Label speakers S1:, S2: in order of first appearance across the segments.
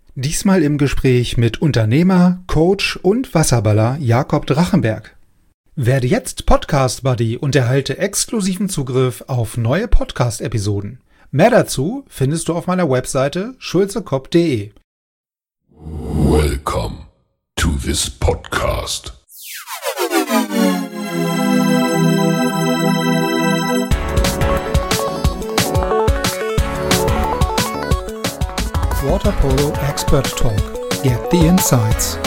S1: Diesmal im Gespräch mit Unternehmer, Coach und Wasserballer Jakob Drachenberg. Werde jetzt Podcast-Buddy und erhalte exklusiven Zugriff auf neue Podcast-Episoden. Mehr dazu findest du auf meiner Webseite schulzekopp.de.
S2: Welcome to this podcast.
S1: Water Polo Expert Talk. Get the insights.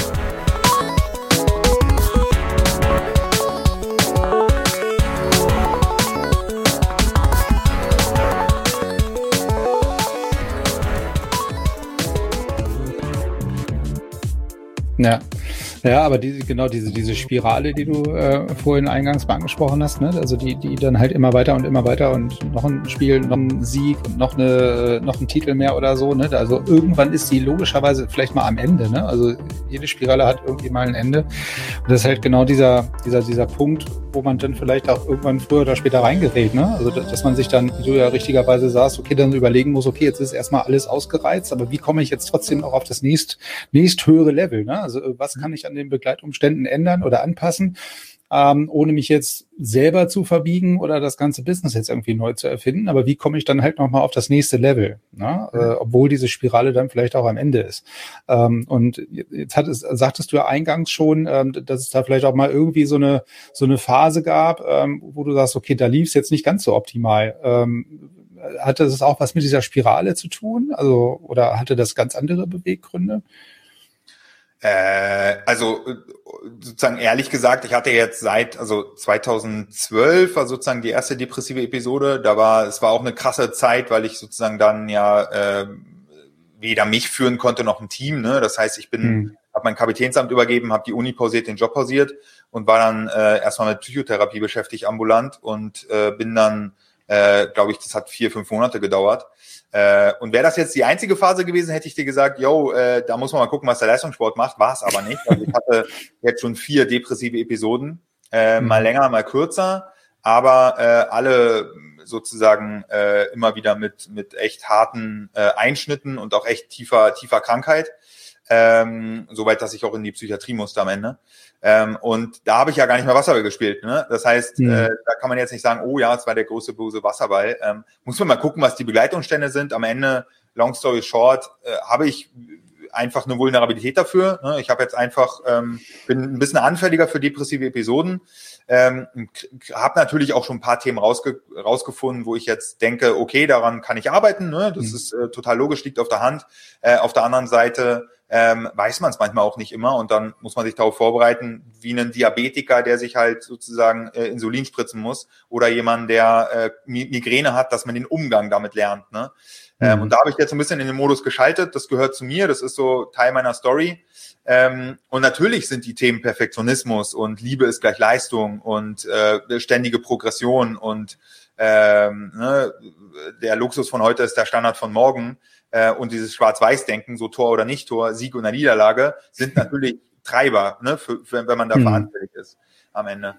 S3: Ja, aber diese Spirale, die du vorhin eingangs mal angesprochen hast, ne? Also die dann halt immer weiter und noch ein Spiel, noch ein Sieg und noch ein Titel mehr oder so, ne? Also irgendwann ist die logischerweise vielleicht mal am Ende, ne? Also jede Spirale hat irgendwie mal ein Ende. Und das ist halt genau dieser Punkt, wo man dann vielleicht auch irgendwann früher oder später reingerät, ne? Also dass man sich dann, wie du ja richtigerweise sagst, okay, dann überlegen muss, okay, jetzt ist erstmal alles ausgereizt, aber wie komme ich jetzt trotzdem auch auf das nächst höhere Level, ne? Also was kann ich an den Begleitumständen ändern oder anpassen, ohne mich jetzt selber zu verbiegen oder das ganze Business jetzt irgendwie neu zu erfinden. Aber wie komme ich dann halt nochmal auf das nächste Level, ne? Obwohl diese Spirale dann vielleicht auch am Ende ist. Und jetzt sagtest du ja eingangs schon, dass es da vielleicht auch mal irgendwie so eine Phase gab, wo du sagst, okay, da lief es jetzt nicht ganz so optimal. Hatte das auch was mit dieser Spirale zu tun? Also, oder hatte das ganz andere Beweggründe?
S4: Also sozusagen ehrlich gesagt, ich hatte jetzt seit 2012 war sozusagen die erste depressive Episode. Es war auch eine krasse Zeit, weil ich sozusagen dann ja weder mich führen konnte noch ein Team. Ne? Das heißt, ich habe mein Kapitänsamt übergeben, habe die Uni pausiert, den Job pausiert und war dann erstmal mit Psychotherapie beschäftigt ambulant und bin dann, glaube ich, das hat 4-5 Monate gedauert. Und wäre das jetzt die einzige Phase gewesen, hätte ich dir gesagt, da muss man mal gucken, was der Leistungssport macht. War es aber nicht. Also ich hatte jetzt schon 4 depressive Episoden, mal länger, mal kürzer, aber alle sozusagen immer wieder mit echt harten Einschnitten und auch echt tiefer Krankheit. Soweit, dass ich auch in die Psychiatrie musste am Ende. Und da habe ich ja gar nicht mehr Wasserball gespielt. Ne? Das heißt, da kann man jetzt nicht sagen, oh ja, es war der große böse Wasserball. Muss man mal gucken, was die Begleitumstände sind. Am Ende, long story short, habe ich einfach eine Vulnerabilität dafür. Ne? Ich habe jetzt einfach, bin ein bisschen anfälliger für depressive Episoden. Habe natürlich auch schon ein paar Themen rausgefunden, wo ich jetzt denke, okay, daran kann ich arbeiten. Ne? Das ist total logisch, liegt auf der Hand. Auf der anderen Seite weiß man es manchmal auch nicht immer und dann muss man sich darauf vorbereiten, wie ein Diabetiker, der sich halt sozusagen Insulin spritzen muss oder jemand, der Migräne hat, dass man den Umgang damit lernt. Ne? Und da habe ich jetzt ein bisschen in den Modus geschaltet, das gehört zu mir, das ist so Teil meiner Story. Und natürlich sind die Themen Perfektionismus und Liebe ist gleich Leistung und ständige Progression und der Luxus von heute ist der Standard von morgen. Und dieses Schwarz-Weiß-Denken, so Tor oder nicht Tor, Sieg oder Niederlage, sind natürlich Treiber, ne, wenn man da verantwortlich ist am Ende.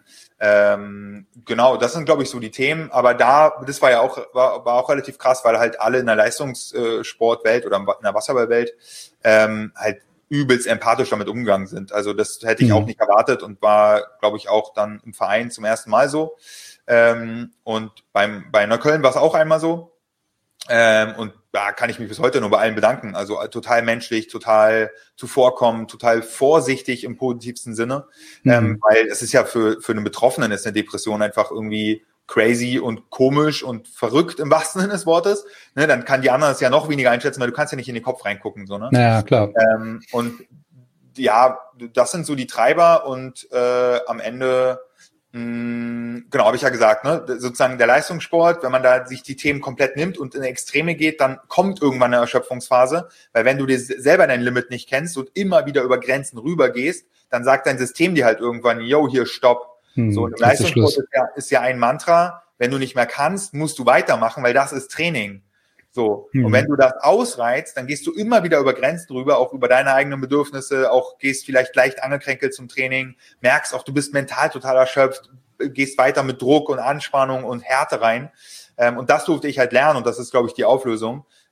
S4: Genau, das sind, glaube ich, so die Themen. Aber das war ja auch relativ krass, weil halt alle in der Leistungssportwelt oder in der Wasserballwelt halt übelst empathisch damit umgegangen sind. Also das hätte ich auch nicht erwartet und war, glaube ich, auch dann im Verein zum ersten Mal so. Und bei Neukölln war es auch einmal so. Und da kann ich mich bis heute nur bei allen bedanken. Also total menschlich, total zuvorkommend, total vorsichtig im positivsten Sinne. Weil es ist ja für einen Betroffenen ist eine Depression einfach irgendwie crazy und komisch und verrückt im wahrsten Sinne des Wortes. Ne, dann kann die anderen es ja noch weniger einschätzen, weil du kannst ja nicht in den Kopf reingucken. So, ne?
S3: Ja, klar.
S4: Und ja, das sind so die Treiber und am Ende genau, habe ich ja gesagt, ne? Sozusagen der Leistungssport, wenn man da sich die Themen komplett nimmt und in Extreme geht, dann kommt irgendwann eine Erschöpfungsphase, weil wenn du dir selber dein Limit nicht kennst und immer wieder über Grenzen rübergehst, dann sagt dein System dir halt irgendwann, hier, stopp. So, und im Leistungssport ist ja ein Mantra, wenn du nicht mehr kannst, musst du weitermachen, weil das ist Training. So. Und wenn du das ausreizt, dann gehst du immer wieder über Grenzen drüber, auch über deine eigenen Bedürfnisse, auch gehst vielleicht leicht angekränkelt zum Training, merkst auch, du bist mental total erschöpft, gehst weiter mit Druck und Anspannung und Härte rein. Und das durfte ich halt lernen und das ist, glaube ich, die Auflösung.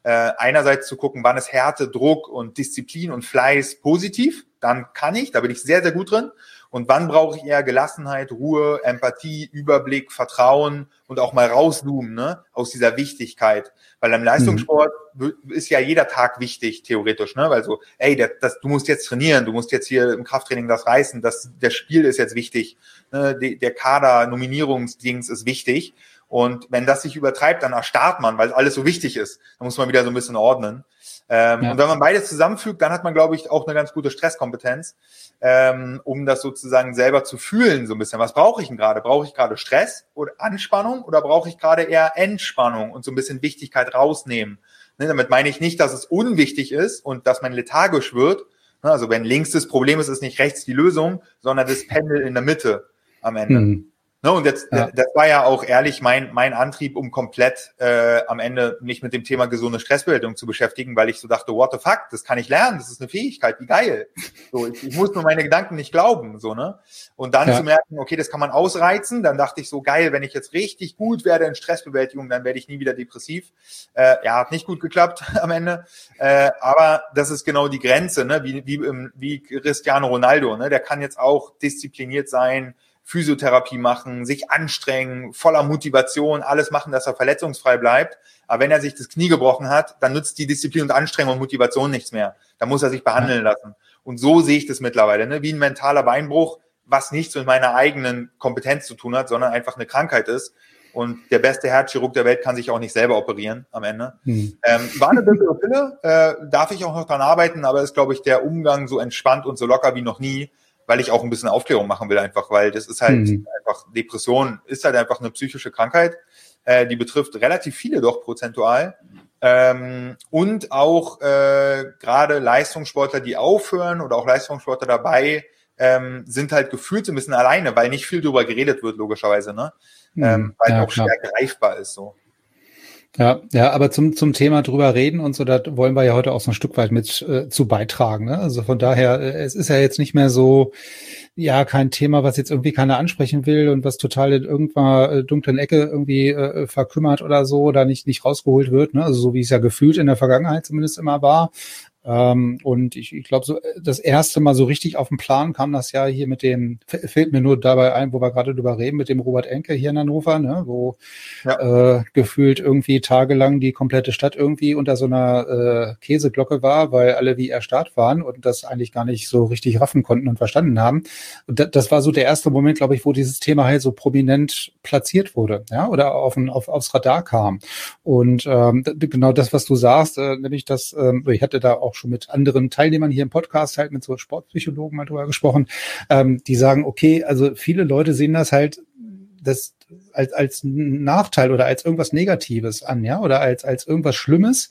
S4: einerseits zu gucken, wann ist Härte, Druck und Disziplin und Fleiß positiv, dann da bin ich sehr, sehr gut drin. Und wann brauche ich eher Gelassenheit, Ruhe, Empathie, Überblick, Vertrauen und auch mal rauszoomen, ne, aus dieser Wichtigkeit. Weil im Leistungssport ist ja jeder Tag wichtig, theoretisch, ne, weil so, du musst jetzt trainieren, du musst jetzt hier im Krafttraining das reißen, das Spiel ist jetzt wichtig, ne, der Kader, Nominierungsdings ist wichtig. Und wenn das sich übertreibt, dann erstarrt man, weil alles so wichtig ist. Dann muss man wieder so ein bisschen ordnen. Und wenn man beides zusammenfügt, dann hat man, glaube ich, auch eine ganz gute Stresskompetenz, um das sozusagen selber zu fühlen, so ein bisschen. Was brauche ich denn gerade? Brauche ich gerade Stress oder Anspannung oder brauche ich gerade eher Entspannung und so ein bisschen Wichtigkeit rausnehmen? Ne, damit meine ich nicht, dass es unwichtig ist und dass man lethargisch wird. Ne, also wenn links das Problem ist, ist nicht rechts die Lösung, sondern das Pendel in der Mitte am Ende. Ne, und jetzt, das war ja auch ehrlich mein Antrieb, um komplett am Ende mich mit dem Thema gesunde Stressbewältigung zu beschäftigen, weil ich so dachte, what the fuck, das kann ich lernen, das ist eine Fähigkeit, wie geil. So, ich muss nur meine Gedanken nicht glauben, so, ne? Und dann zu merken, okay, das kann man ausreizen, dann dachte ich so, geil, wenn ich jetzt richtig gut werde in Stressbewältigung, dann werde ich nie wieder depressiv. Hat nicht gut geklappt am Ende, aber das ist genau die Grenze, ne? Wie Cristiano Ronaldo, ne? Der kann jetzt auch diszipliniert sein, Physiotherapie machen, sich anstrengen, voller Motivation, alles machen, dass er verletzungsfrei bleibt. Aber wenn er sich das Knie gebrochen hat, dann nützt die Disziplin und Anstrengung und Motivation nichts mehr. Da muss er sich behandeln lassen. Und so sehe ich das mittlerweile, ne? Wie ein mentaler Beinbruch, was nichts mit meiner eigenen Kompetenz zu tun hat, sondern einfach eine Krankheit ist. Und der beste Herzchirurg der Welt kann sich auch nicht selber operieren am Ende. War eine bittere Pille, darf ich auch noch dran arbeiten, aber ist, glaube ich, der Umgang so entspannt und so locker wie noch nie, weil ich auch ein bisschen Aufklärung machen will einfach, weil das ist halt einfach, Depression ist halt einfach eine psychische Krankheit, die betrifft relativ viele doch prozentual und auch gerade Leistungssportler, die aufhören oder auch Leistungssportler dabei, sind halt gefühlt so ein bisschen alleine, weil nicht viel drüber geredet wird, logischerweise, ne? Weil auch schwer greifbar ist so.
S3: Ja, aber zum Thema drüber reden und so, da wollen wir ja heute auch so ein Stück weit mit zu beitragen. Ne? Also von daher, es ist ja jetzt nicht mehr so, kein Thema, was jetzt irgendwie keiner ansprechen will und was total in irgendeiner dunklen Ecke irgendwie verkümmert oder so oder nicht rausgeholt wird. Ne? Also so wie es ja gefühlt in der Vergangenheit zumindest immer war. Und ich glaube, so das erste Mal so richtig auf den Plan kam das ja hier mit dem, fällt mir nur dabei ein, wo wir gerade drüber reden, mit dem Robert Enke hier in Hannover, ne, wo gefühlt irgendwie tagelang die komplette Stadt irgendwie unter so einer Käseglocke war, weil alle wie erstarrt waren und das eigentlich gar nicht so richtig raffen konnten und verstanden haben. Und das war so der erste Moment, glaube ich, wo dieses Thema halt so prominent platziert wurde, ja, oder aufs Radar kam. Und genau das, was du sagst, nämlich das, ich hatte da auch schon mit anderen Teilnehmern hier im Podcast halt mit so Sportpsychologen mal drüber gesprochen, die sagen, okay, also viele Leute sehen das halt das als Nachteil oder als irgendwas Negatives an, ja, oder als irgendwas Schlimmes,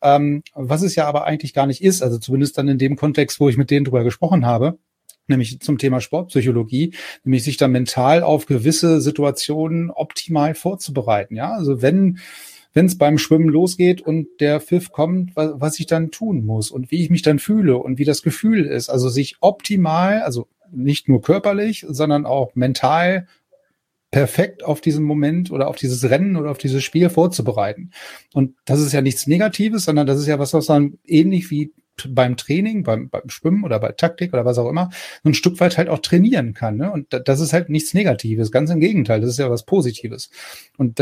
S3: was es ja aber eigentlich gar nicht ist, also zumindest dann in dem Kontext, wo ich mit denen drüber gesprochen habe, nämlich zum Thema Sportpsychologie, nämlich sich da mental auf gewisse Situationen optimal vorzubereiten, ja, also wenn es beim Schwimmen losgeht und der Pfiff kommt, was ich dann tun muss und wie ich mich dann fühle und wie das Gefühl ist. Also sich optimal, also nicht nur körperlich, sondern auch mental perfekt auf diesen Moment oder auf dieses Rennen oder auf dieses Spiel vorzubereiten. Und das ist ja nichts Negatives, sondern das ist ja was dann ähnlich wie beim Training, beim Schwimmen oder bei Taktik oder was auch immer, so ein Stück weit halt auch trainieren kann. Ne? Und das ist halt nichts Negatives, ganz im Gegenteil, das ist ja was Positives. Und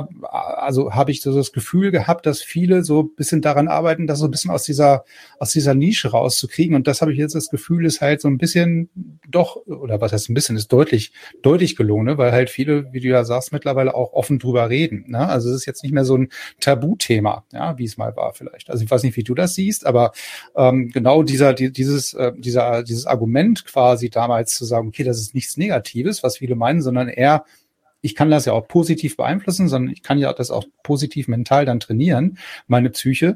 S3: also habe ich so das Gefühl gehabt, dass viele so ein bisschen daran arbeiten, das so ein bisschen aus dieser Nische rauszukriegen. Und das habe ich jetzt das Gefühl, ist halt so ein bisschen doch, oder was heißt ein bisschen, ist deutlich gelungen, ne? Weil halt viele, wie du ja sagst, mittlerweile auch offen drüber reden. Ne? Also es ist jetzt nicht mehr so ein Tabuthema, ja, wie es mal war vielleicht. Also ich weiß nicht, wie du das siehst, aber genau dieses Argument quasi damals zu sagen, okay, das ist nichts Negatives, was viele meinen, sondern eher, ich kann das ja auch positiv beeinflussen, sondern ich kann ja das auch positiv mental dann trainieren, meine Psyche,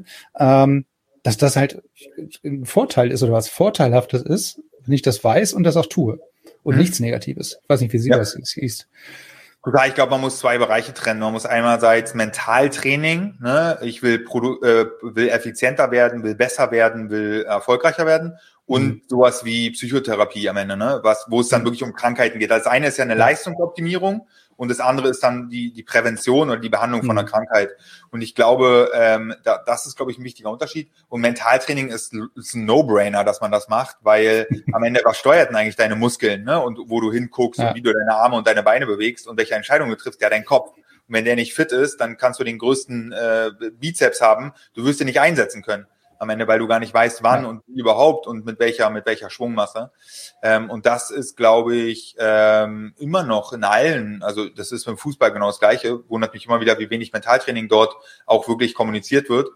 S3: dass das halt ein Vorteil ist oder was Vorteilhaftes ist, wenn ich das weiß und das auch tue und nichts Negatives. Ich weiß nicht, wie sie das siehst.
S4: Total, ich glaube, man muss zwei Bereiche trennen. Man muss einerseits Mentaltraining, ne? Ich will effizienter werden, will besser werden, will erfolgreicher werden und sowas wie Psychotherapie am Ende, ne? Wo es dann wirklich um Krankheiten geht. Das eine ist ja eine Leistungsoptimierung und das andere ist dann die Prävention oder die Behandlung von einer Krankheit. Und ich glaube, das ist, glaube ich, ein wichtiger Unterschied. Und Mentaltraining ist ein No-Brainer, dass man das macht, weil am Ende, was steuert denn eigentlich deine Muskeln, ne? Und wo du hinguckst und wie du deine Arme und deine Beine bewegst und welche Entscheidungen du triffst, ja, dein Kopf. Und wenn der nicht fit ist, dann kannst du den größten Bizeps haben, du wirst ihn nicht einsetzen können am Ende, weil du gar nicht weißt, wann und wie überhaupt und mit welcher Schwungmasse. Und das ist, glaube ich, immer noch in allen, also das ist beim Fußball genau das Gleiche, wundert mich immer wieder, wie wenig Mentaltraining dort auch wirklich kommuniziert wird,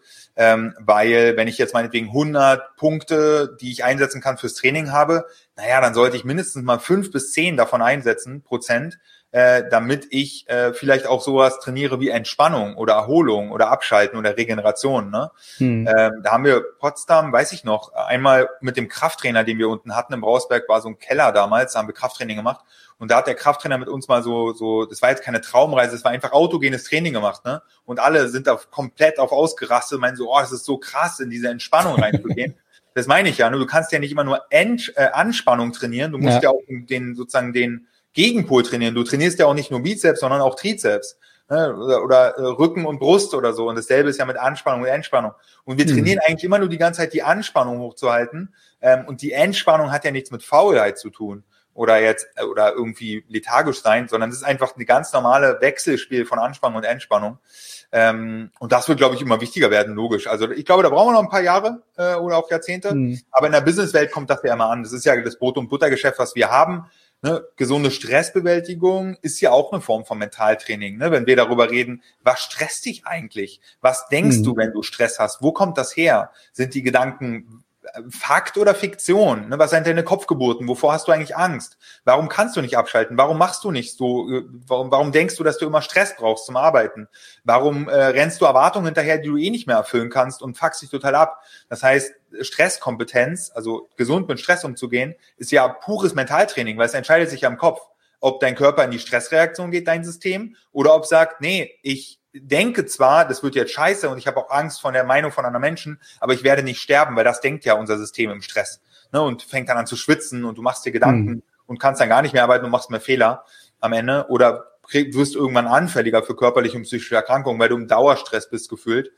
S4: weil wenn ich jetzt meinetwegen 100 Punkte, die ich einsetzen kann fürs Training habe, naja, dann sollte ich mindestens mal 5 bis 10 davon einsetzen, Prozent, damit ich vielleicht auch sowas trainiere wie Entspannung oder Erholung oder Abschalten oder Regeneration. Ne? Da haben wir Potsdam, weiß ich noch, einmal mit dem Krafttrainer, den wir unten hatten im Brausberg, war so ein Keller damals, da haben wir Krafttraining gemacht und da hat der Krafttrainer mit uns mal so, das war jetzt keine Traumreise, das war einfach autogenes Training gemacht, ne? Und alle sind da komplett auf ausgerastet, meinen so, es ist so krass, in diese Entspannung reinzugehen. Das meine ich ja, ne? Du kannst ja nicht immer nur Anspannung trainieren, du musst ja auch den Gegenpol trainieren. Du trainierst ja auch nicht nur Bizeps, sondern auch Trizeps, ne? Oder Rücken und Brust oder so. Und dasselbe ist ja mit Anspannung und Entspannung. Und wir trainieren eigentlich immer nur die ganze Zeit die Anspannung hochzuhalten. Und die Entspannung hat ja nichts mit Faulheit zu tun oder irgendwie lethargisch sein, sondern es ist einfach eine ganz normale Wechselspiel von Anspannung und Entspannung. Und das wird, glaube ich, immer wichtiger werden, logisch. Also ich glaube, da brauchen wir noch ein paar Jahre oder auch Jahrzehnte. Aber in der Businesswelt kommt das ja immer an. Das ist ja das Brot- und Buttergeschäft, was wir haben. Ne, gesunde Stressbewältigung ist ja auch eine Form von Mentaltraining, ne? Wenn wir darüber reden, was stresst dich eigentlich? Was denkst du, wenn du Stress hast? Wo kommt das her? Sind die Gedanken Fakt oder Fiktion? Ne? Was sind deine Kopfgeburten? Wovor hast du eigentlich Angst? Warum kannst du nicht abschalten? Warum machst du nicht so? Warum denkst du, dass du immer Stress brauchst zum Arbeiten? Warum rennst du Erwartungen hinterher, die du eh nicht mehr erfüllen kannst und fuckst dich total ab? Das heißt, Stresskompetenz, also gesund mit Stress umzugehen, ist ja pures Mentaltraining, weil es entscheidet sich ja im Kopf, ob dein Körper in die Stressreaktion geht, dein System, oder ob sagt, nee, ich denke zwar, das wird jetzt scheiße und ich habe auch Angst vor der Meinung von anderen Menschen, aber ich werde nicht sterben, weil das denkt ja unser System im Stress, ne, und fängt dann an zu schwitzen und du machst dir Gedanken und kannst dann gar nicht mehr arbeiten und machst mehr Fehler am Ende oder wirst irgendwann anfälliger für körperliche und psychische Erkrankungen, weil du im Dauerstress bist gefühlt.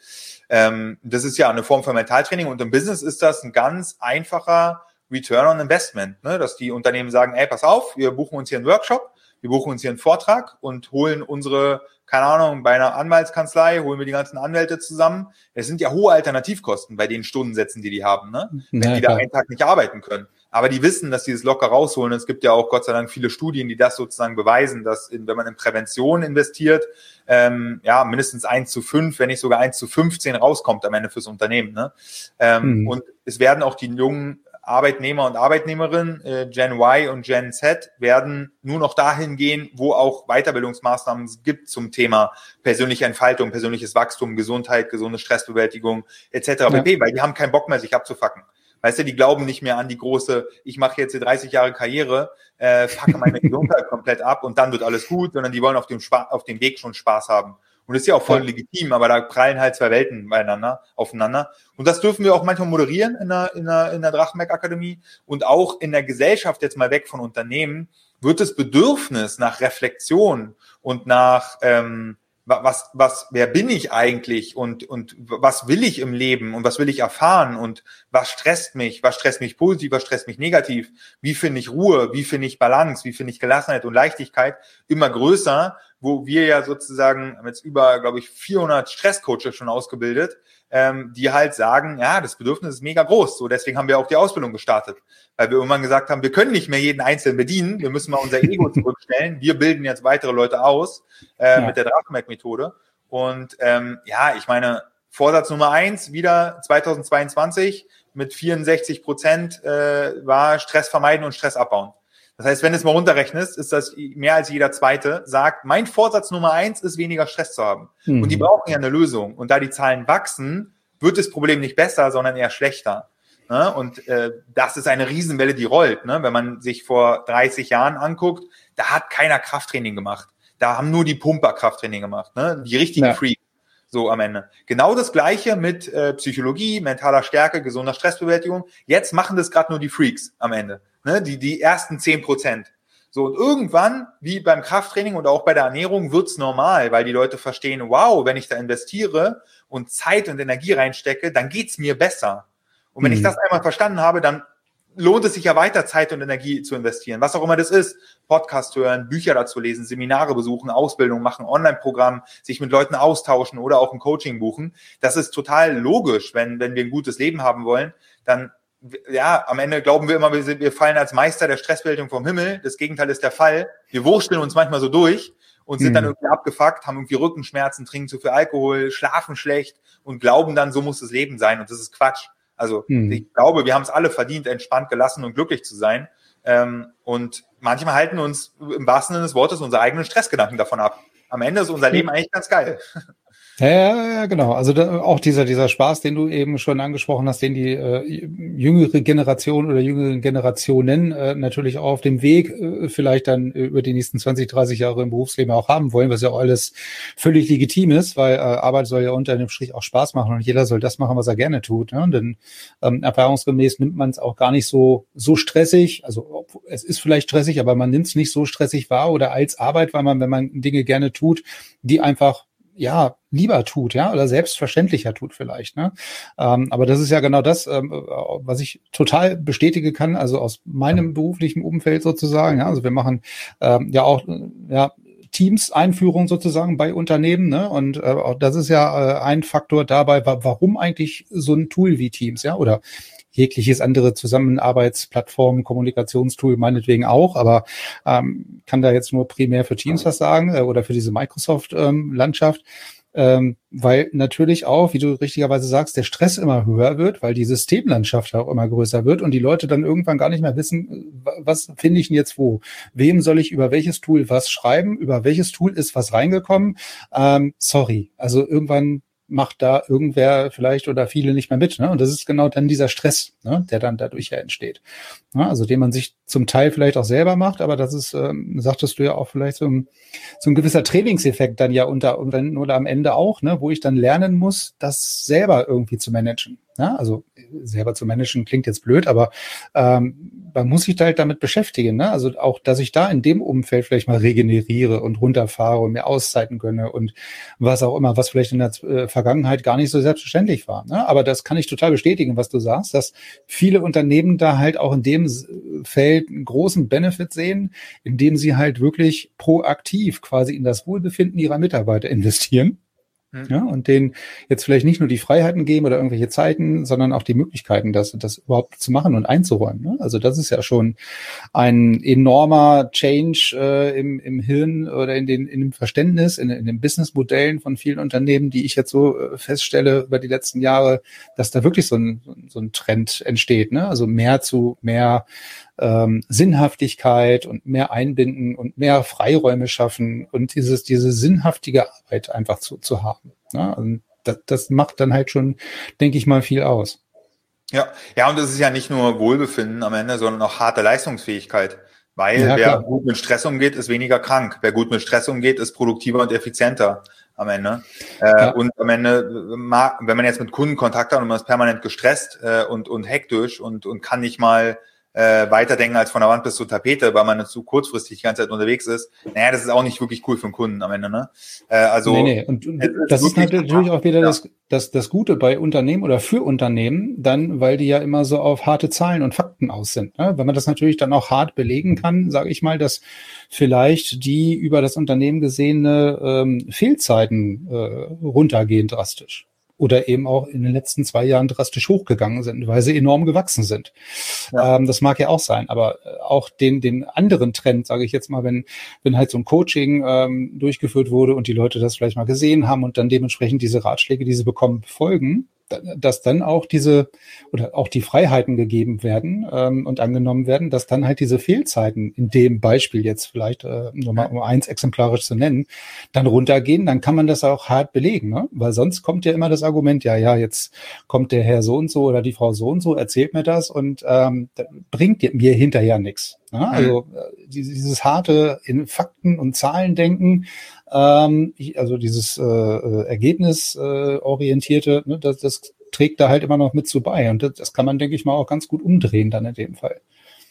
S4: Das ist ja eine Form von Mentaltraining und im Business ist das ein ganz einfacher Return on Investment, ne, dass die Unternehmen sagen, ey, pass auf, wir buchen uns hier einen Workshop, wir buchen uns hier einen Vortrag und holen unsere, keine Ahnung, bei einer Anwaltskanzlei, holen wir die ganzen Anwälte zusammen. Es sind ja hohe Alternativkosten bei den Stundensätzen, die haben, ne? Wenn die da einen Tag nicht arbeiten können. Aber die wissen, dass die das locker rausholen. Es gibt ja auch Gott sei Dank viele Studien, die das sozusagen beweisen, dass wenn man in Prävention investiert, mindestens 1:5, wenn nicht sogar 1:15 rauskommt am Ende fürs Unternehmen. Ne? Und es werden auch die jungen Arbeitnehmer und Arbeitnehmerinnen, Gen Y und Gen Z, werden nur noch dahin gehen, wo auch Weiterbildungsmaßnahmen gibt zum Thema persönliche Entfaltung, persönliches Wachstum, Gesundheit, gesunde Stressbewältigung etc. pp., weil die haben keinen Bock mehr, sich abzufacken. Weißt du, die glauben nicht mehr an die große, ich mache jetzt hier 30 Jahre Karriere, facke meine Gesundheit komplett ab und dann wird alles gut, sondern die wollen auf dem Weg schon Spaß haben. Und das ist ja auch voll legitim, aber da prallen halt zwei Welten aufeinander. Und das dürfen wir auch manchmal moderieren in der Drachenberg Akademie. Und auch in der Gesellschaft, jetzt mal weg von Unternehmen, wird das Bedürfnis nach Reflexion und nach wer bin ich eigentlich und was will ich im Leben und was will ich erfahren und was stresst mich positiv, was stresst mich negativ, wie finde ich Ruhe, wie finde ich Balance, wie finde ich Gelassenheit und Leichtigkeit immer größer, wo wir ja sozusagen haben jetzt über, glaube ich, 400 Stresscoaches schon ausgebildet, die halt sagen, ja, das Bedürfnis ist mega groß, so deswegen haben wir auch die Ausbildung gestartet, weil wir irgendwann gesagt haben, wir können nicht mehr jeden Einzelnen bedienen, wir müssen mal unser Ego zurückstellen, wir bilden jetzt weitere Leute aus mit der Drachenberg-Methode und ich meine, Vorsatz Nummer 1 wieder 2022 mit 64% war Stress vermeiden und Stress abbauen. Das heißt, wenn du es mal runterrechnest, ist das mehr als jeder Zweite sagt, mein Vorsatz Nummer 1 ist, weniger Stress zu haben. Und die brauchen ja eine Lösung. Und da die Zahlen wachsen, wird das Problem nicht besser, sondern eher schlechter. Ne? Und das ist eine Riesenwelle, die rollt. Ne? Wenn man sich vor 30 Jahren anguckt, da hat keiner Krafttraining gemacht. Da haben nur die Pumper Krafttraining gemacht. Ne? Die richtigen Freaks. So am Ende. Genau das Gleiche mit Psychologie, mentaler Stärke, gesunder Stressbewältigung. Jetzt machen das gerade nur die Freaks am Ende. Ne? Die ersten 10%. So, und irgendwann, wie beim Krafttraining und auch bei der Ernährung, wird's normal, weil die Leute verstehen, wow, wenn ich da investiere und Zeit und Energie reinstecke, dann geht's mir besser. Und wenn ich das einmal verstanden habe, dann lohnt es sich ja weiter, Zeit und Energie zu investieren. Was auch immer das ist. Podcast hören, Bücher dazu lesen, Seminare besuchen, Ausbildung machen, Online-Programm, sich mit Leuten austauschen oder auch ein Coaching buchen. Das ist total logisch, wenn wir ein gutes Leben haben wollen, dann ja, am Ende glauben wir immer, wir fallen als Meister der Stressbewältigung vom Himmel. Das Gegenteil ist der Fall. Wir wursteln uns manchmal so durch und sind dann irgendwie abgefuckt, haben irgendwie Rückenschmerzen, trinken zu viel Alkohol, schlafen schlecht und glauben dann, so muss das Leben sein. Und das ist Quatsch. Also ich glaube, wir haben es alle verdient, entspannt, gelassen und glücklich zu sein. Und manchmal halten uns im wahrsten Sinne des Wortes unsere eigenen Stressgedanken davon ab. Am Ende ist unser Leben eigentlich ganz geil.
S3: Ja, genau. Also auch dieser Spaß, den du eben schon angesprochen hast, den die jüngere Generation oder jüngeren Generationen natürlich auch auf dem Weg vielleicht dann über die nächsten 20, 30 Jahre im Berufsleben auch haben wollen, was ja auch alles völlig legitim ist, weil Arbeit soll ja unter dem Strich auch Spaß machen und jeder soll das machen, was er gerne tut. Ne? Denn erfahrungsgemäß nimmt man es auch gar nicht so stressig. Also es ist vielleicht stressig, aber man nimmt es nicht so stressig wahr oder als Arbeit, weil man, wenn man Dinge gerne tut, die einfach lieber tut, oder selbstverständlicher tut vielleicht, ne? Aber das ist ja genau das, was ich total bestätigen kann, also aus meinem beruflichen Umfeld sozusagen, ja, also wir machen auch Teams-Einführung sozusagen bei Unternehmen, ne? Und auch das ist ja ein Faktor dabei, warum eigentlich so ein Tool wie Teams, oder jegliches andere Zusammenarbeitsplattform, Kommunikationstool meinetwegen auch, aber kann da jetzt nur primär für Teams was sagen oder für diese Microsoft-Landschaft, weil natürlich auch, wie du richtigerweise sagst, der Stress immer höher wird, weil die Systemlandschaft auch immer größer wird und die Leute dann irgendwann gar nicht mehr wissen, was finde ich denn jetzt wo? Wem soll ich über welches Tool was schreiben? Über welches Tool ist was reingekommen? Also irgendwann macht da irgendwer vielleicht oder viele nicht mehr mit, ne? Und das ist genau dann dieser Stress, ne, der dann dadurch ja entsteht. Ja, also den man sich zum Teil vielleicht auch selber macht, aber das ist, sagtest du ja auch vielleicht so ein gewisser Trainingseffekt dann ja oder am Ende auch, ne, wo ich dann lernen muss, das selber irgendwie zu managen. Ja, also selber zu managen klingt jetzt blöd, aber man muss sich da halt damit beschäftigen, ne? Also auch, dass ich da in dem Umfeld vielleicht mal regeneriere und runterfahre und mir Auszeiten gönne und was auch immer, was vielleicht in der Vergangenheit gar nicht so selbstverständlich war, ne? Aber das kann ich total bestätigen, was du sagst, dass viele Unternehmen da halt auch in dem Feld einen großen Benefit sehen, indem sie halt wirklich proaktiv quasi in das Wohlbefinden ihrer Mitarbeiter investieren. Ja, und denen jetzt vielleicht nicht nur die Freiheiten geben oder irgendwelche Zeiten, sondern auch die Möglichkeiten, das überhaupt zu machen und einzuräumen. Ne? Also das ist ja schon ein enormer Change im Hirn oder in dem Verständnis, in den Businessmodellen von vielen Unternehmen, die ich jetzt so feststelle über die letzten Jahre, dass da wirklich so ein Trend entsteht. Ne? Also mehr Sinnhaftigkeit und mehr Einbinden und mehr Freiräume schaffen und diese sinnhaftige Arbeit einfach zu haben. Ne? Und das macht dann halt schon, denke ich mal, viel aus.
S4: Ja, und das ist ja nicht nur Wohlbefinden am Ende, sondern auch harte Leistungsfähigkeit. Weil wer gut mit Stress umgeht, ist weniger krank. Wer gut mit Stress umgeht, ist produktiver und effizienter am Ende. Und am Ende, wenn man jetzt mit Kunden Kontakt hat und man ist permanent gestresst und hektisch und kann nicht mal weiterdenken als von der Wand bis zur Tapete, weil man zu kurzfristig die ganze Zeit unterwegs ist. Naja, das ist auch nicht wirklich cool für den Kunden am Ende, ne?
S3: Nee. Und das ist natürlich auch wieder das Gute bei Unternehmen oder für Unternehmen, dann, weil die ja immer so auf harte Zahlen und Fakten aus sind. Ne? Wenn man das natürlich dann auch hart belegen kann, sage ich mal, dass vielleicht die über das Unternehmen gesehene Fehlzeiten runtergehen drastisch. Oder eben auch in den letzten 2 Jahren drastisch hochgegangen sind, weil sie enorm gewachsen sind. Ja. Das mag ja auch sein, aber auch den anderen Trend, sage ich jetzt mal, wenn halt so ein Coaching durchgeführt wurde und die Leute das vielleicht mal gesehen haben und dann dementsprechend diese Ratschläge, die sie bekommen, befolgen, dass dann auch auch die Freiheiten gegeben werden und angenommen werden, dass dann halt diese Fehlzeiten in dem Beispiel jetzt vielleicht nur mal um eins exemplarisch zu nennen, dann runtergehen, dann kann man das auch hart belegen, ne? Weil sonst kommt ja immer das Argument, jetzt kommt der Herr so und so oder die Frau so und so, erzählt mir das und bringt mir hinterher nichts. Ne? Also dieses harte in Fakten und Zahlen denken, also dieses ergebnisorientierte, ne, das trägt da halt immer noch mit zu bei. Und das kann man, denke ich mal, auch ganz gut umdrehen dann in dem Fall.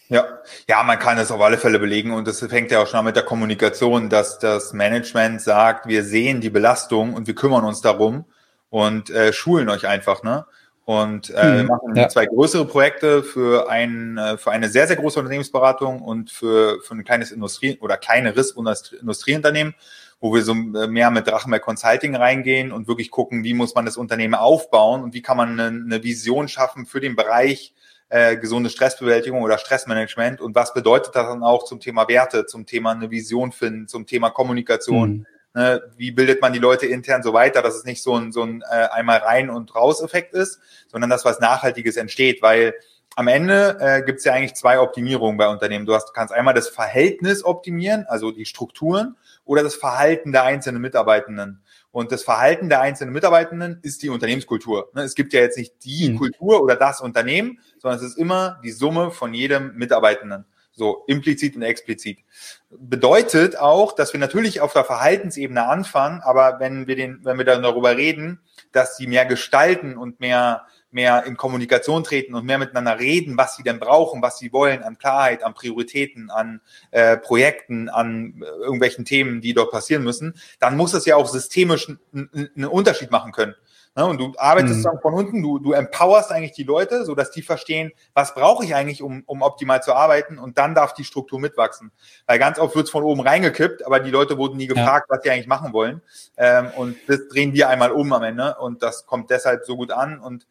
S4: Ja, man kann es auf alle Fälle belegen und das fängt ja auch schon an mit der Kommunikation, dass das Management sagt, wir sehen die Belastung und wir kümmern uns darum und schulen euch einfach, ne? Und wir machen 2 größere Projekte für eine sehr, sehr große Unternehmensberatung und für ein kleines kleineres Industrieunternehmen, wo wir so mehr mit Drachenberg Consulting reingehen und wirklich gucken, wie muss man das Unternehmen aufbauen und wie kann man eine Vision schaffen für den Bereich gesunde Stressbewältigung oder Stressmanagement und was bedeutet das dann auch zum Thema Werte, zum Thema eine Vision finden, zum Thema Kommunikation, wie bildet man die Leute intern so weiter, dass es nicht so ein einmal rein und raus Effekt ist, sondern dass was Nachhaltiges entsteht, weil am Ende gibt es ja eigentlich 2 Optimierungen bei Unternehmen. Du kannst einmal das Verhältnis optimieren, also die Strukturen, oder das Verhalten der einzelnen Mitarbeitenden. Und das Verhalten der einzelnen Mitarbeitenden ist die Unternehmenskultur. Es gibt ja jetzt nicht die Kultur oder das Unternehmen, sondern es ist immer die Summe von jedem Mitarbeitenden. So implizit und explizit. Bedeutet auch, dass wir natürlich auf der Verhaltensebene anfangen, aber wenn wir dann darüber reden, dass sie mehr gestalten und mehr in Kommunikation treten und mehr miteinander reden, was sie denn brauchen, was sie wollen an Klarheit, an Prioritäten, an Projekten, an irgendwelchen Themen, die dort passieren müssen, dann muss es ja auch systemisch einen Unterschied machen können. Ne? Und du arbeitest dann von unten, du empowerst eigentlich die Leute, sodass die verstehen, was brauche ich eigentlich, um optimal zu arbeiten, und dann darf die Struktur mitwachsen. Weil ganz oft wird es von oben reingekippt, aber die Leute wurden nie gefragt, was sie eigentlich machen wollen. Und das drehen wir einmal um am Ende und das kommt deshalb so gut an. Und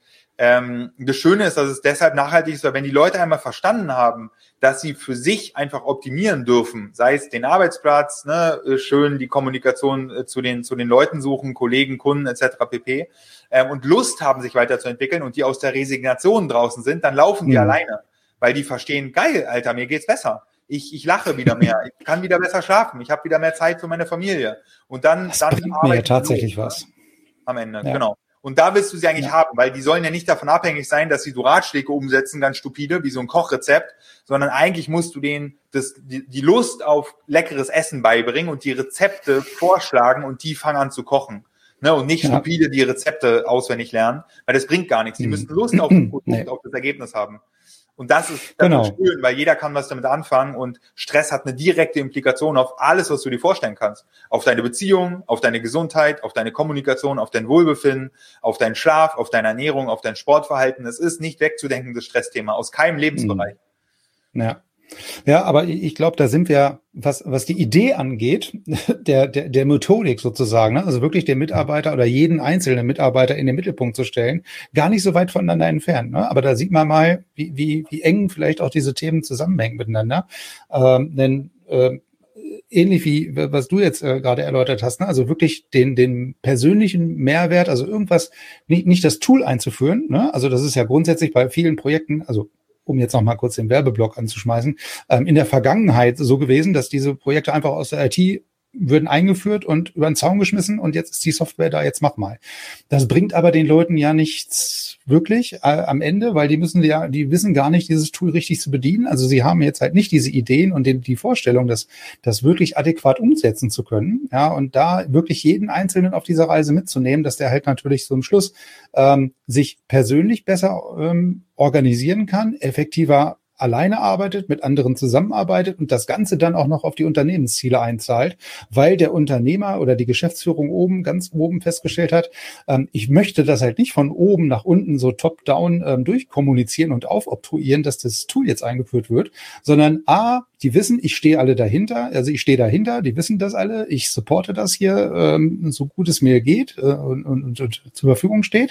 S4: das Schöne ist, dass es deshalb nachhaltig ist, weil wenn die Leute einmal verstanden haben, dass sie für sich einfach optimieren dürfen, sei es den Arbeitsplatz, ne, schön die Kommunikation zu den Leuten suchen, Kollegen, Kunden etc. pp. Und Lust haben, sich weiterzuentwickeln und die aus der Resignation draußen sind, dann laufen die alleine, weil die verstehen, geil, Alter, mir geht's besser. Ich lache wieder mehr, ich kann wieder besser schlafen, ich habe wieder mehr Zeit für meine Familie. Und dann
S3: bringt mir ja tatsächlich was.
S4: Am Ende, genau. Und da willst du sie eigentlich haben, weil die sollen ja nicht davon abhängig sein, dass sie so Ratschläge umsetzen, ganz stupide, wie so ein Kochrezept, sondern eigentlich musst du denen die Lust auf leckeres Essen beibringen und die Rezepte vorschlagen und die fangen an zu kochen. Ne, und nicht stupide die Rezepte auswendig lernen, weil das bringt gar nichts. Die müssen Lust auf das Produkt, auf das Ergebnis haben. Und das ist schön, weil jeder kann was damit anfangen und Stress hat eine direkte Implikation auf alles, was du dir vorstellen kannst. Auf deine Beziehung, auf deine Gesundheit, auf deine Kommunikation, auf dein Wohlbefinden, auf deinen Schlaf, auf deine Ernährung, auf dein Sportverhalten. Es ist nicht wegzudenkendes Stressthema aus keinem Lebensbereich.
S3: Ja, aber ich glaube, da sind wir, was die Idee angeht, der Methodik sozusagen, ne? Also wirklich den Mitarbeiter oder jeden einzelnen Mitarbeiter in den Mittelpunkt zu stellen, gar nicht so weit voneinander entfernt. Ne? Aber da sieht man mal, wie eng vielleicht auch diese Themen zusammenhängen miteinander. Denn ähnlich wie was du jetzt gerade erläutert hast, ne? Also wirklich den persönlichen Mehrwert, also irgendwas, nicht das Tool einzuführen. Ne? Also das ist ja grundsätzlich bei vielen Projekten, also um jetzt noch mal kurz den Werbeblock anzuschmeißen, in der Vergangenheit so gewesen, dass diese Projekte einfach aus der IT würden eingeführt und über den Zaun geschmissen und jetzt ist die Software da, jetzt mach mal. Das bringt aber den Leuten ja nichts wirklich am Ende, weil die wissen gar nicht, dieses Tool richtig zu bedienen. Also sie haben jetzt halt nicht diese Ideen und die Vorstellung, das wirklich adäquat umsetzen zu können. Ja, und da wirklich jeden Einzelnen auf dieser Reise mitzunehmen, dass der halt natürlich so am Schluss sich persönlich besser organisieren kann, effektiver alleine arbeitet, mit anderen zusammenarbeitet und das Ganze dann auch noch auf die Unternehmensziele einzahlt, weil der Unternehmer oder die Geschäftsführung ganz oben festgestellt hat, ich möchte das halt nicht von oben nach unten so top-down durchkommunizieren und aufoktroyieren, dass das Tool jetzt eingeführt wird, sondern die wissen, ich stehe alle dahinter, also ich stehe dahinter, die wissen das alle, ich supporte das hier, so gut es mir geht und zur Verfügung steht.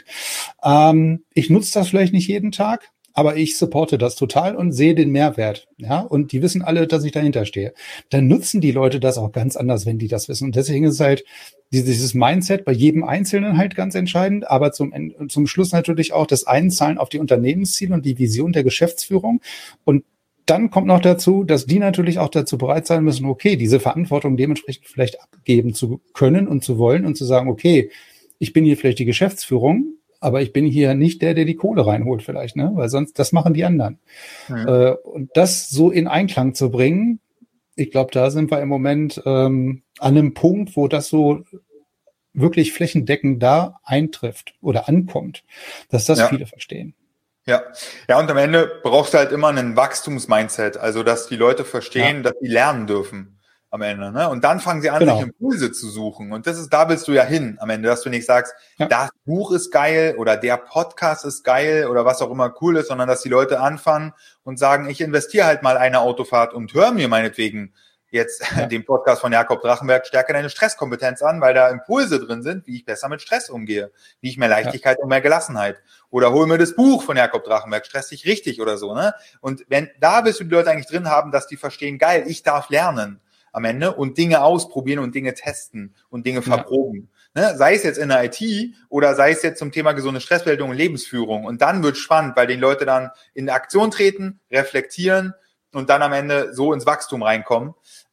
S3: Ich nutze das vielleicht nicht jeden Tag, aber ich supporte das total und sehe den Mehrwert. Ja, und die wissen alle, dass ich dahinter stehe. Dann nutzen die Leute das auch ganz anders, wenn die das wissen. Und deswegen ist halt dieses Mindset bei jedem Einzelnen halt ganz entscheidend, aber zum Schluss natürlich auch das Einzahlen auf die Unternehmensziele und die Vision der Geschäftsführung. Und dann kommt noch dazu, dass die natürlich auch dazu bereit sein müssen, okay, diese Verantwortung dementsprechend vielleicht abgeben zu können und zu wollen und zu sagen, okay, ich bin hier vielleicht die Geschäftsführung, aber ich bin hier nicht der die Kohle reinholt vielleicht, ne? Weil sonst, das machen die anderen. Ja. Und das so in Einklang zu bringen, ich glaube, da sind wir im Moment an einem Punkt, wo das so wirklich flächendeckend da eintrifft oder ankommt, dass das viele verstehen.
S4: Ja. Ja, und am Ende brauchst du halt immer einen Wachstumsmindset, also dass die Leute verstehen, dass sie lernen dürfen am Ende, ne? Und dann fangen sie an, sich Impulse zu suchen. Und da willst du ja hin am Ende, dass du nicht sagst, das Buch ist geil oder der Podcast ist geil oder was auch immer cool ist, sondern dass die Leute anfangen und sagen, ich investiere halt mal eine Autofahrt und höre mir meinetwegen jetzt den Podcast von Jakob Drachenberg, stärke deine Stresskompetenz an, weil da Impulse drin sind, wie ich besser mit Stress umgehe, wie ich mehr Leichtigkeit und mehr Gelassenheit. Oder hol mir das Buch von Jakob Drachenberg, stress dich richtig oder so, ne? Und da willst du die Leute eigentlich drin haben, dass die verstehen, geil, ich darf lernen am Ende und Dinge ausprobieren und Dinge testen und Dinge verproben. Ne? Sei es jetzt in der IT oder sei es jetzt zum Thema gesunde Stressbewältigung und Lebensführung. Und dann wird spannend, weil die Leute dann in Aktion treten, reflektieren und dann am Ende so ins Wachstum reinkommen.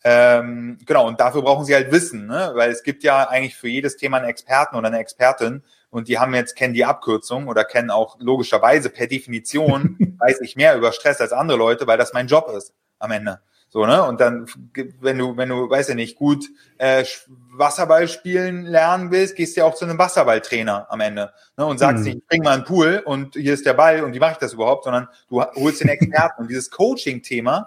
S4: Genau, und dafür brauchen sie halt Wissen, ne? Weil es gibt ja eigentlich für jedes Thema einen Experten oder eine Expertin und die kennen die Abkürzung oder kennen auch logischerweise per Definition, weiß ich mehr über Stress als andere Leute, weil das mein Job ist am Ende. So, ne? Und dann, wenn du, weiß ich nicht, gut Wasserball spielen lernen willst, gehst du ja auch zu einem Wasserballtrainer am Ende, ne? Und sagst nicht, bring mal einen Pool und hier ist der Ball und wie mache ich das überhaupt, sondern du holst den Experten. Und dieses Coaching-Thema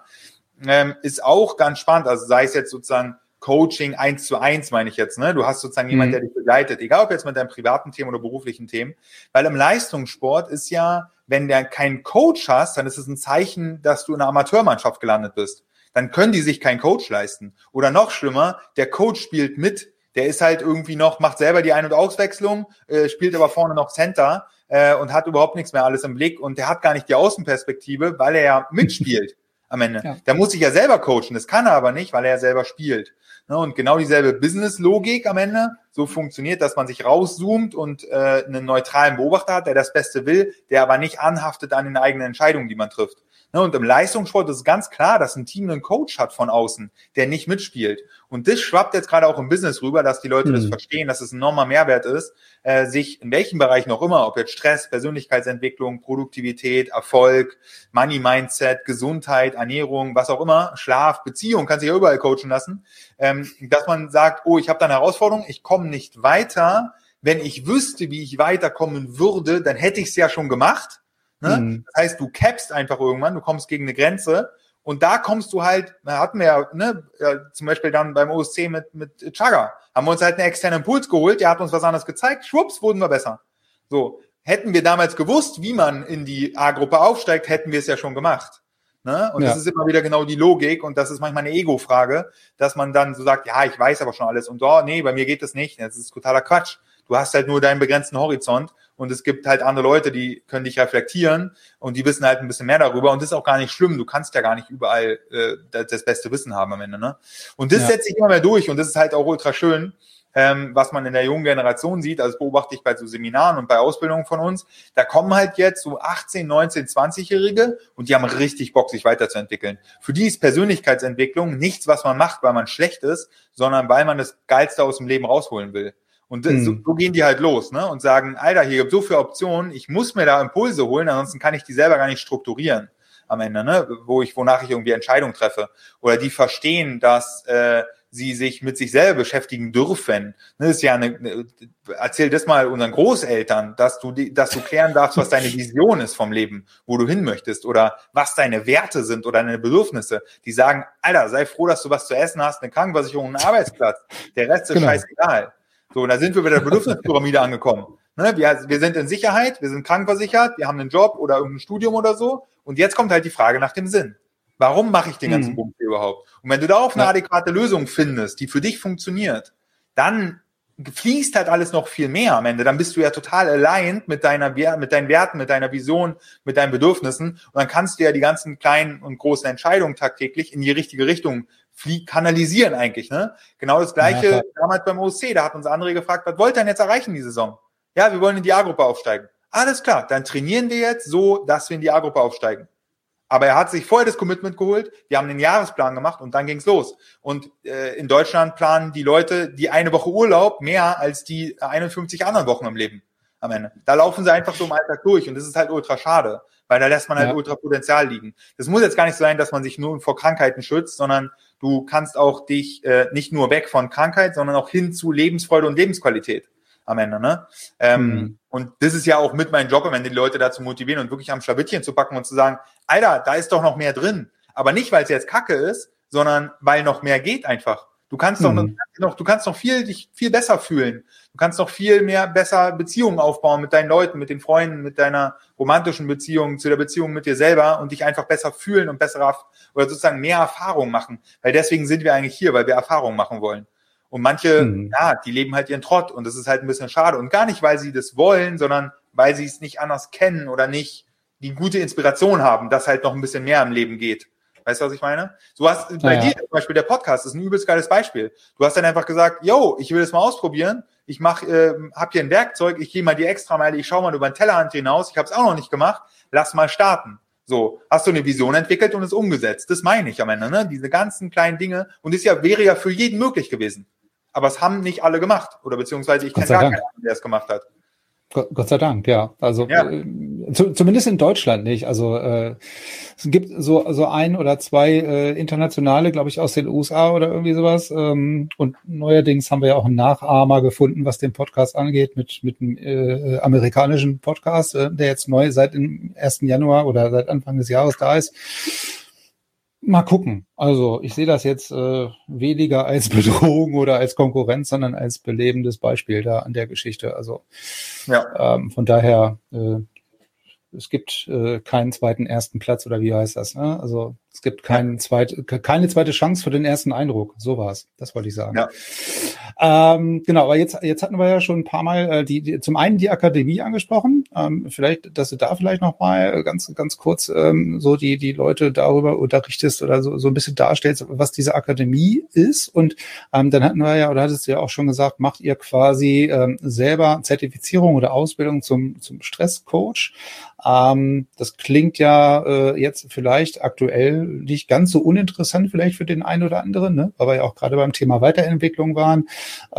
S4: ist auch ganz spannend, also sei es jetzt sozusagen Coaching 1:1, meine ich jetzt, ne? Du hast sozusagen jemanden, der dich begleitet, egal ob jetzt mit deinem privaten Themen oder beruflichen Themen, weil im Leistungssport ist ja, wenn du keinen Coach hast, dann ist es ein Zeichen, dass du in einer Amateurmannschaft gelandet bist. Dann können die sich keinen Coach leisten. Oder noch schlimmer, der Coach spielt mit, der ist halt irgendwie noch, macht selber die Ein- und Auswechslung, spielt aber vorne noch Center und hat überhaupt nichts mehr alles im Blick und der hat gar nicht die Außenperspektive, weil er ja mitspielt. Am Ende. Ja. Der muss sich ja selber coachen, das kann er aber nicht, weil er ja selber spielt. Und genau dieselbe Business-Logik am Ende, so funktioniert, dass man sich rauszoomt und einen neutralen Beobachter hat, der das Beste will, der aber nicht anhaftet an den eigenen Entscheidungen, die man trifft. Und im Leistungssport ist es ganz klar, dass ein Team einen Coach hat von außen, der nicht mitspielt. Und das schwappt jetzt gerade auch im Business rüber, dass die Leute das verstehen, dass es ein enormer Mehrwert ist, sich in welchem Bereich noch immer, ob jetzt Stress, Persönlichkeitsentwicklung, Produktivität, Erfolg, Money-Mindset, Gesundheit, Ernährung, was auch immer, Schlaf, Beziehung, kann sich ja überall coachen lassen, dass man sagt, oh, ich habe da eine Herausforderung, ich komme nicht weiter. Wenn ich wüsste, wie ich weiterkommen würde, dann hätte ich es ja schon gemacht. Ne? Das heißt, du cappst einfach irgendwann, du kommst gegen eine Grenze und da kommst du halt, da hatten wir ja, zum Beispiel dann beim OSC mit Chaga, haben wir uns halt einen externen Impuls geholt, der hat uns was anderes gezeigt, schwupps, wurden wir besser. So, hätten wir damals gewusst, wie man in die A-Gruppe aufsteigt, hätten wir es ja schon gemacht. Ne? Und das ist immer wieder genau die Logik und das ist manchmal eine Ego-Frage, dass man dann so sagt, ja, ich weiß aber schon alles und nee, bei mir geht das nicht, das ist totaler Quatsch. Du hast halt nur deinen begrenzten Horizont und es gibt halt andere Leute, die können dich reflektieren und die wissen halt ein bisschen mehr darüber und das ist auch gar nicht schlimm. Du kannst ja gar nicht überall das beste Wissen haben am Ende, ne? Und das setzt sich immer mehr durch und das ist halt auch ultra schön, was man in der jungen Generation sieht. Also das beobachte ich bei so Seminaren und bei Ausbildungen von uns. Da kommen halt jetzt so 18, 19, 20-Jährige und die haben richtig Bock, sich weiterzuentwickeln. Für die ist Persönlichkeitsentwicklung nichts, was man macht, weil man schlecht ist, sondern weil man das Geilste aus dem Leben rausholen will. Und so gehen die halt los, ne? Und sagen, Alter, hier gibt so viele Optionen, ich muss mir da Impulse holen, ansonsten kann ich die selber gar nicht strukturieren am Ende, ne? Wonach ich irgendwie Entscheidungen treffe. Oder die verstehen, dass sie sich mit sich selber beschäftigen dürfen. Das ist ja erzähl das mal unseren Großeltern, dass du klären darfst, was deine Vision ist vom Leben, wo du hin möchtest oder was deine Werte sind oder deine Bedürfnisse. Die sagen, Alter, sei froh, dass du was zu essen hast, eine Krankenversicherung, einen Arbeitsplatz. Der Rest ist scheißegal. So, und da sind wir bei der Bedürfnispyramide angekommen. Ne? Wir sind in Sicherheit, wir sind krankenversichert, wir haben einen Job oder irgendein Studium oder so. Und jetzt kommt halt die Frage nach dem Sinn. Warum mache ich den ganzen Bums hier überhaupt? Und wenn du darauf eine adäquate Lösung findest, die für dich funktioniert, dann fließt halt alles noch viel mehr am Ende. Dann bist du ja total aligned mit deinen Werten, mit deiner Vision, mit deinen Bedürfnissen. Und dann kannst du ja die ganzen kleinen und großen Entscheidungen tagtäglich in die richtige Richtung kanalisieren eigentlich, ne? Genau das Gleiche damals beim OSC. Da hat uns André gefragt, was wollt ihr denn jetzt erreichen die Saison? Ja, wir wollen in die A-Gruppe aufsteigen. Alles klar, dann trainieren wir jetzt so, dass wir in die A-Gruppe aufsteigen. Aber er hat sich vorher das Commitment geholt, wir haben den Jahresplan gemacht und dann ging's los. Und in Deutschland planen die Leute die eine Woche Urlaub mehr als die 51 anderen Wochen im Leben am Ende. Da laufen sie einfach so im Alltag durch und das ist halt ultra schade, weil da lässt man halt ultra Potenzial liegen. Das muss jetzt gar nicht sein, dass man sich nur vor Krankheiten schützt, sondern du kannst auch dich nicht nur weg von Krankheit, sondern auch hin zu Lebensfreude und Lebensqualität am Ende, ne? Und Und das ist ja auch mit meinem Job, wenn die Leute dazu motivieren und wirklich am Schlawittchen zu packen und zu sagen, Alter, da ist doch noch mehr drin. Aber nicht, weil es jetzt Kacke ist, sondern weil noch mehr geht einfach. Du kannst dich viel besser fühlen. Du kannst noch viel besser Beziehungen aufbauen mit deinen Leuten, mit den Freunden, mit deiner romantischen Beziehung, zu der Beziehung mit dir selber und dich einfach besser fühlen und oder sozusagen mehr Erfahrung machen. Weil deswegen sind wir eigentlich hier, weil wir Erfahrung machen wollen. Und manche, die leben halt ihren Trott und das ist halt ein bisschen schade. Und gar nicht, weil sie das wollen, sondern weil sie es nicht anders kennen oder nicht die gute Inspiration haben, dass halt noch ein bisschen mehr im Leben geht. Weißt du, was ich meine? Du hast bei dir zum Beispiel der Podcast, das ist ein übelst geiles Beispiel. Du hast dann einfach gesagt, yo, ich will das mal ausprobieren. Ich hab hier ein Werkzeug, ich gehe mal die Extrameile, ich schaue mal über den Tellerrand hinaus, ich habe es auch noch nicht gemacht, lass mal starten. So, hast du eine Vision entwickelt und es umgesetzt. Das meine ich am Ende, ne? Diese ganzen kleinen Dinge. Und das wäre ja für jeden möglich gewesen. Aber es haben nicht alle gemacht. Oder beziehungsweise ich kenne gar keinen, der es gemacht hat.
S3: Gott sei Dank, ja. Also zumindest in Deutschland nicht. Also es gibt so ein oder zwei internationale, glaube ich, aus den USA oder irgendwie sowas. Und neuerdings haben wir ja auch einen Nachahmer gefunden, was den Podcast angeht, mit einem amerikanischen Podcast, der jetzt neu seit dem 1. Januar oder seit Anfang des Jahres da ist. Mal gucken. Also ich sehe das jetzt weniger als Bedrohung oder als Konkurrenz, sondern als belebendes Beispiel da an der Geschichte. Also von daher, es gibt keinen zweiten ersten Platz oder wie heißt das? Ne? Also es gibt keine zweite Chance für den ersten Eindruck. So war's. Das wollte ich sagen. Ja. Genau, aber jetzt hatten wir ja schon ein paar Mal zum einen die Akademie angesprochen. Vielleicht, dass du da vielleicht noch mal ganz kurz so die Leute darüber unterrichtest oder so ein bisschen darstellst, was diese Akademie ist. Und dann hatten wir ja, oder hattest du ja auch schon gesagt, macht ihr quasi selber Zertifizierung oder Ausbildung zum Stresscoach. Das klingt ja jetzt vielleicht aktuell nicht ganz so uninteressant vielleicht für den einen oder anderen, ne? Weil wir ja auch gerade beim Thema Weiterentwicklung waren.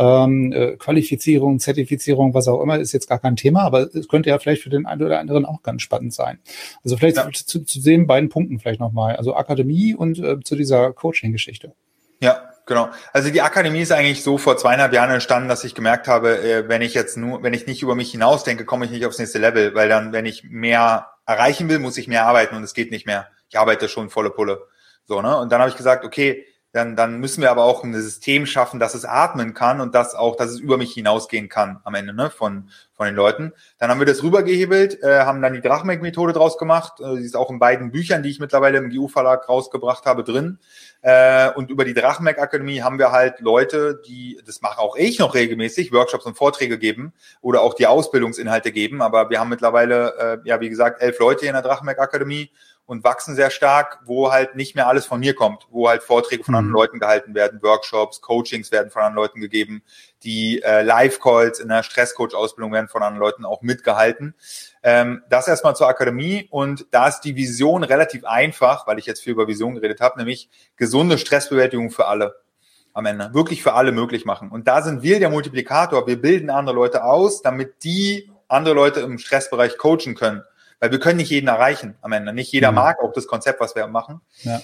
S3: Qualifizierung, Zertifizierung, was auch immer, ist jetzt gar kein Thema, aber es könnte ja vielleicht für den einen oder anderen auch ganz spannend sein. Also vielleicht zu den beiden Punkten vielleicht nochmal, also Akademie und zu dieser Coaching-Geschichte.
S4: Ja. Genau. Also die Akademie ist eigentlich so vor 2,5 Jahren entstanden, dass ich gemerkt habe, wenn ich nicht über mich hinausdenke, komme ich nicht aufs nächste Level, weil dann, wenn ich mehr erreichen will, muss ich mehr arbeiten und es geht nicht mehr. Ich arbeite schon volle Pulle. So, ne? Und dann habe ich gesagt, okay, dann müssen wir aber auch ein System schaffen, dass es atmen kann und dass es über mich hinausgehen kann am Ende, ne, von den Leuten. Dann haben wir das rübergehebelt, haben dann die Drachmek-Methode draus gemacht. Die ist auch in beiden Büchern, die ich mittlerweile im GU-Verlag rausgebracht habe, drin. Und über die Drachmek-Akademie haben wir halt Leute, das mache auch ich noch regelmäßig, Workshops und Vorträge geben oder auch die Ausbildungsinhalte geben. Aber wir haben mittlerweile, wie gesagt, 11 Leute in der Drachmek-Akademie und wachsen sehr stark, wo halt nicht mehr alles von mir kommt, wo halt Vorträge von anderen Leuten gehalten werden, Workshops, Coachings werden von anderen Leuten gegeben, die Live-Calls in der Stresscoach-Ausbildung werden von anderen Leuten auch mitgehalten. Das erstmal zur Akademie und da ist die Vision relativ einfach, weil ich jetzt viel über Vision geredet habe, nämlich gesunde Stressbewältigung für alle am Ende, wirklich für alle möglich machen. Und da sind wir der Multiplikator, wir bilden andere Leute aus, damit die andere Leute im Stressbereich coachen können. Weil wir können nicht jeden erreichen am Ende. Nicht jeder mag auch das Konzept, was wir machen. Ja.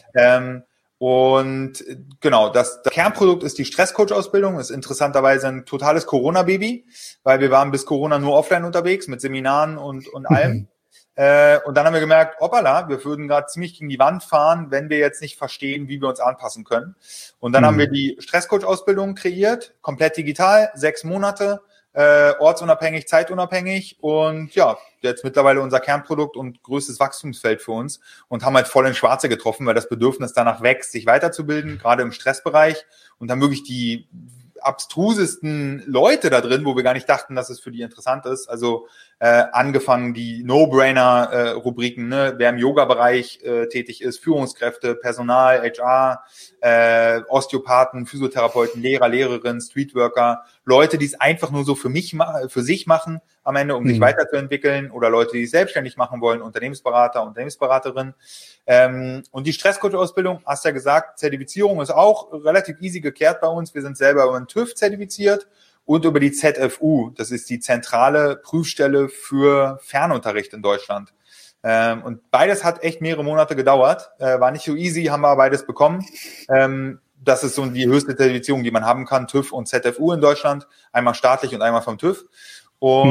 S4: Und genau, das Kernprodukt ist die Stresscoach-Ausbildung. Ist interessanterweise ein totales Corona-Baby, weil wir waren bis Corona nur offline unterwegs mit Seminaren und allem. Und dann haben wir gemerkt, hoppala, wir würden gerade ziemlich gegen die Wand fahren, wenn wir jetzt nicht verstehen, wie wir uns anpassen können. Und dann haben wir die Stresscoach-Ausbildung kreiert, komplett digital, 6 Monate. Ortsunabhängig, zeitunabhängig und ja, jetzt mittlerweile unser Kernprodukt und größtes Wachstumsfeld für uns und haben halt voll ins Schwarze getroffen, weil das Bedürfnis danach wächst, sich weiterzubilden, gerade im Stressbereich und haben wirklich die abstrusesten Leute da drin, wo wir gar nicht dachten, dass es für die interessant ist. Also angefangen die No-Brainer-Rubriken, ne? Wer im Yoga-Bereich tätig ist, Führungskräfte, Personal, HR, Osteopathen, Physiotherapeuten, Lehrer, Lehrerinnen, Streetworker, Leute, die es einfach nur so für sich machen am Ende, um sich weiterzuentwickeln oder Leute, die es selbstständig machen wollen, Unternehmensberater, Unternehmensberaterinnen. Und die Stresscoach-Ausbildung, hast ja gesagt, Zertifizierung ist auch relativ easy geklärt bei uns. Wir sind selber über den TÜV zertifiziert und über die ZFU. Das ist die zentrale Prüfstelle für Fernunterricht in Deutschland. Und beides hat echt mehrere Monate gedauert. War nicht so easy, haben wir beides bekommen. Das ist so die höchste Zertifizierung, die man haben kann, TÜV und ZFU in Deutschland. Einmal staatlich und einmal vom TÜV. Und